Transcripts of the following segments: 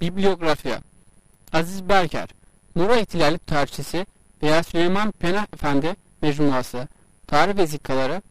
Bibliografya Aziz Berker Mora İhtilali Tarihçisi veya Süleyman Penah Efendi Mecmuası Tarih Vesikaları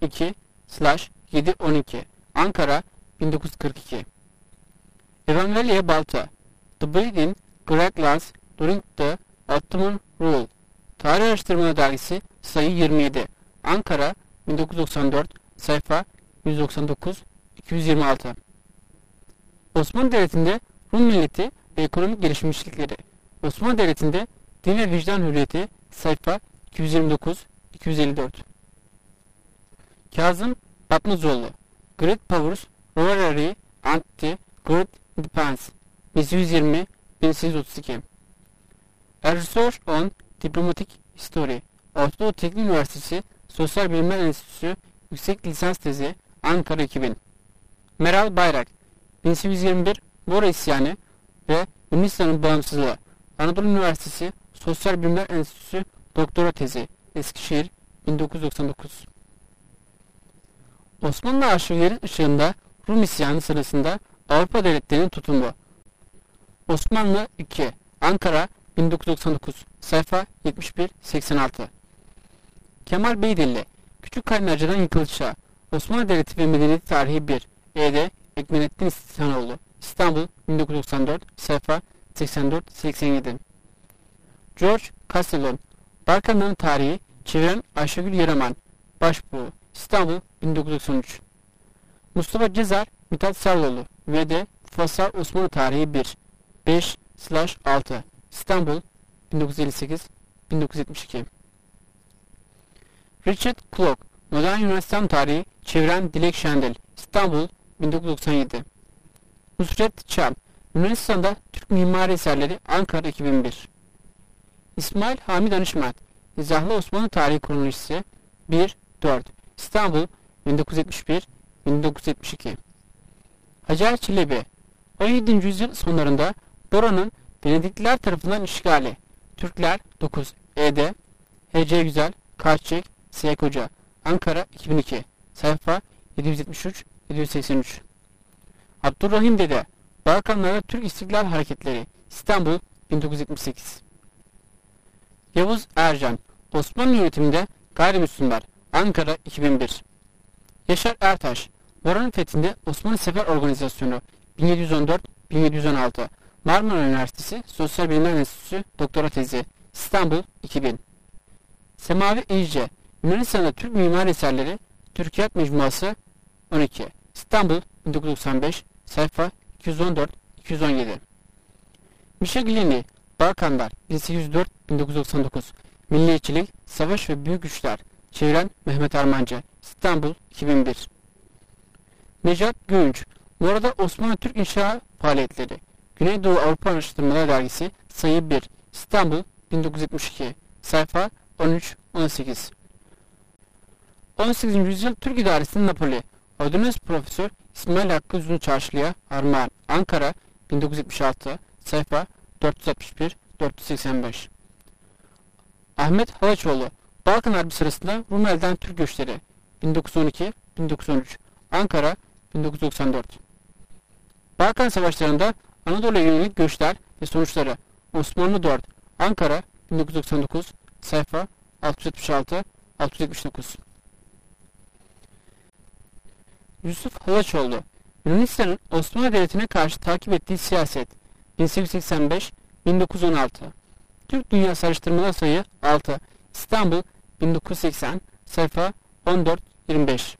2/712 Ankara 1942 Evangelia Balta The Breeding Great Lands During the Ottoman Rule Tarih Araştırmaları Dergisi sayı 27 Ankara 1994 sayfa 199-226 Osmanlı Devleti'nde Rum milleti ve ekonomik gelişmişlikleri Osmanlı Devleti'nde din ve vicdan hürriyeti sayfa 229-254 Kazım Batmazoğlu Great Powers Rivalry and the Great Independence 1820-1832 A Research on Diplomatic History Orta Doğu Teknik Üniversitesi Sosyal Bilimler Enstitüsü Yüksek Lisans Tezi Ankara 2000 Meral Bayrak 1821 Mora İsyanı ve Yunanistan'ın bağımsızlığı Anadolu Üniversitesi Sosyal Bilimler Enstitüsü Doktora Tezi Eskişehir 1999 Osmanlı arşivleri ışığında Rum isyanı sırasında Avrupa devletlerinin tutumu Osmanlı 2 Ankara 1999 sayfa 71-86 Kemal Beydilli Küçük Kaynarca'dan Yıkılışa Osmanlı Devleti ve Medeniyeti Tarihi 1 E.D. Ekmenettin İstihanoğlu İstanbul 1994 sayfa 84-87 George Castellon Balkanların Tarihi çeviren Ayşegül Yaraman Başbuğ İstanbul 1993 Mustafa Cezar Mithat Sarıoğlu V.D. Fasal Osmanlı Tarihi 1 5/6 İstanbul 1958-1972 Richard Clark Modern Yunanistan Tarihi çeviren Dilek Şendil İstanbul 1997 Nusret Çam Yunanistan'da Türk Mimari Eserleri Ankara 2001 İsmail Hami Danışmet İzahlı Osmanlı Tarihi Kronolojisi 1-4 İstanbul 1971-1972 Hacer Çelebi 17. yüzyıl sonlarında Bora'nın Venedikliler tarafından işgali Türkler 9 E.D. H.C. Güzel Karçek S. Koca Ankara 2002 sayfa 773-783 Abdurrahim Dede Balkanlarda Türk İstiklal Hareketleri İstanbul 1978 Yavuz Ercan Osmanlı yönetiminde Gayrimüslimler Ankara 2001 Yaşar Ertaş Bora'nın fethinde Osmanlı Sefer Organizasyonu 1714-1716 Marmara Üniversitesi Sosyal Bilimler Enstitüsü Doktora Tezi İstanbul 2000 Semavi İyice Yunanistan'da Türk Mimari Eserleri Türkiyat Mecmuası 12 İstanbul 1995 sayfa 214-217 Mişagilini Balkanlar 1804-1999 Milliyetçilik, Savaş ve Büyük Güçler çeviren Mehmet Armancı İstanbul 2001 Necat Göğünç Mora'da Osmanlı Türk İnşa Faaliyetleri Güneydoğu Avrupa Araştırmaları Dergisi sayı 1 İstanbul 1972 sayfa 13-18 18. yüzyıl Türk İdaresi'nin Napoli Ordonans Profesör İsmail Hakkı Uzun Çarşılı'ya Armağan Ankara 1976 sayfa 461-485 Ahmet Halaçoğlu Balkan Harbi sırasında Rumeli'den Türk göçleri 1912-1913 Ankara 1994 Balkan Savaşları'nda Anadolu'ya yönelik göçler ve sonuçları Osmanlı 4 Ankara 1999 sayfa 676-679 Yusuf Halaçoğlu Yunanistan'ın Osmanlı Devleti'ne karşı takip ettiği siyaset 1885-1916 Türk Dünyası Araştırmalar sayı 6 İstanbul 1980 sayfa 14-25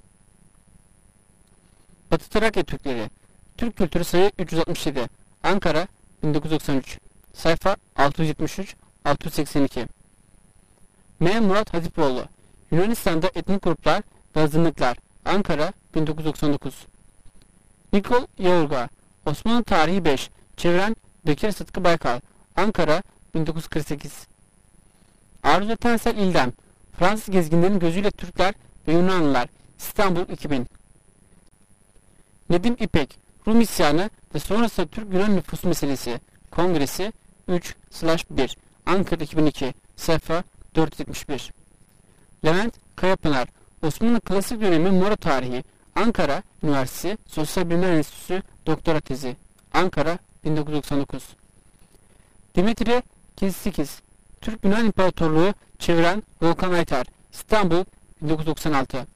Batı Trakya Türkleri Türk Kültürü sayı 367 Ankara 1993 sayfa 673-682 M. Murat Hatipoğlu Yunanistan'da etnik gruplar ve azınlıklar Ankara 1999 Nikol Yaurga Osmanlı Tarihi 5 çeviren Bekir Sıtkı Baykal Ankara 1948 Arzu Tensel İldem Fransız gezginlerin gözüyle Türkler ve Yunanlılar İstanbul 2000 Nedim İpek Rum İsyanı ve sonrasında Türk-Yunan nüfusu meselesi Kongresi 3/1 Ankara 2002 sayfa 471 Levent Kayapınar Osmanlı Klasik Dönemi Mora Tarihi Ankara Üniversitesi Sosyal Bilimler Enstitüsü Doktora Tezi Ankara 1999. Dimitri Kizikis, Türk-Yunan İmparatorluğu çeviren Volkan Aytar, İstanbul 1996.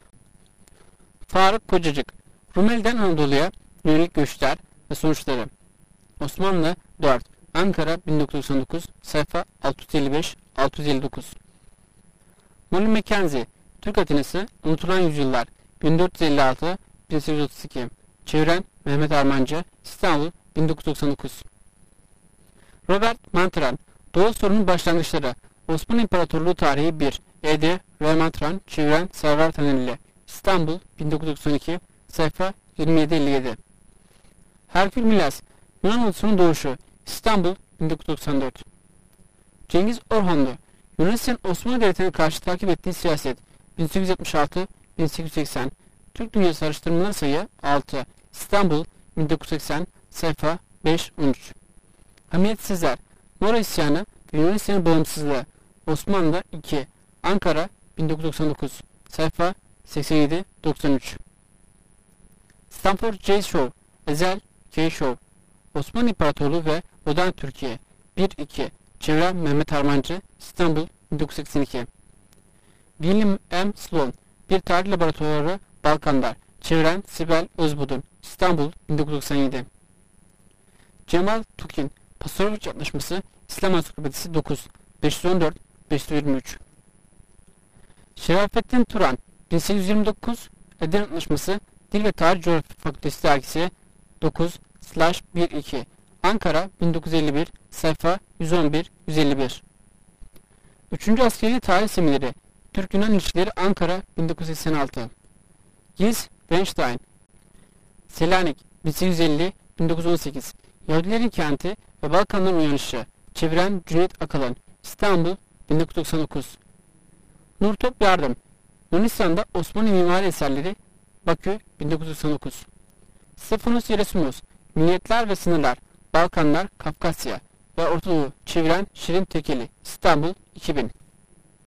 Faruk Kocacık, Rumeli'den Anadolu'ya yönelik göçler ve sonuçları. Osmanlı 4, Ankara 1999, sayfa 655-659. Molly Mackenzie, Türk Atinası, Unutulan Yüzyıllar, 1456-1832, çeviren Mehmet Armancı, İstanbul 1999. Robert Mantran, Doğu sorunun başlangıçları, Osmanlı İmparatorluğu tarihi 1, E.D. R. Mantran, çeviren Server Tanelli, İstanbul 1992, sayfa 2757. Herkül Milas, Yunan ulusunun doğuşu, İstanbul 1994. Cengiz Orhanlı, Yunanistan Osmanlı Devleti'ne karşı takip ettiği siyaset, 1876-1880, Türk Dünyası Araştırmaları sayı 6, İstanbul 1980, sayfa 513. Hamiyet Sezer, Mora İsyanı ve Yunanistan'ın bağımsızlığı, Osmanlı 2, Ankara 1999, sayfa 87-93. Stanford J. Shaw, Ezel K. Shaw, Osmanlı İmparatorluğu ve Modern Türkiye 1-2, çeviren Mehmet Armancı, İstanbul 1982. William M. Sloan, Bir Tarih Laboratuvarı Balkanlar, çeviren Sibel Özbudun, İstanbul 1997. Cemal Tukin, Pasoroviç Antlaşması, İslam Ansiklopedisi 9, 514-523. Şerafettin Turan, 1829, Eden Antlaşması, Dil ve Tarih Coğrafya Fakültesi Dergisi 9/12, Ankara 1951, sayfa 111-151. 3. Askeri Tarih Semineri, Türk-Yunan İlişkileri, Ankara 1986. Giz Weinstein, Selanik 1850-1918, Yahudilerin Kenti ve Balkanların Uyanışı, çeviren Cüneyt Akalan, İstanbul 1999. Nurtop Yardım, Yunanistan'da Osmanlı Mimari Eserleri, Bakü 1999. Stefanos Yerasimos, Milliyetler ve Sınırlar, Balkanlar, Kafkasya ve Orta Doğu, çeviren Şirin Tekeli, İstanbul 2000.